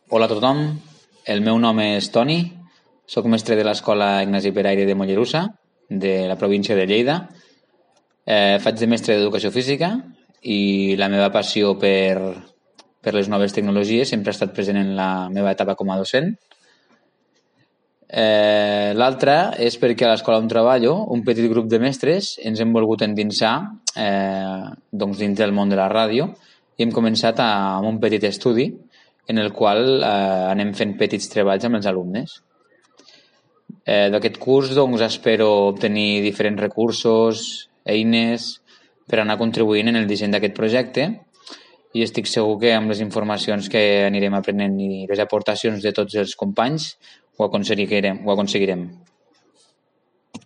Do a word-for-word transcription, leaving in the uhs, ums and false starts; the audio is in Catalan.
Hola a tothom, el meu nom és Toni, soc mestre de l'Escola Ignasi Peraire de Mollerussa, de la província de Lleida. Eh, faig de mestre d'Educació Física i la meva passió per, per les noves tecnologies sempre ha estat present en la meva etapa com a docent. Eh, L'altra és perquè a l'escola on treballo, un petit grup de mestres ens hem volgut endinsar eh, doncs dins del món de la ràdio i hem començat a, amb un petit estudi en el qual eh, anem fent petits treballs amb els alumnes. Eh, D'aquest curs doncs, espero obtenir diferents recursos, eines, per anar contribuint en el disseny d'aquest projecte i estic segur que amb les informacions que anirem aprenent i les aportacions de tots els companys ho aconseguirem. Ho aconseguirem.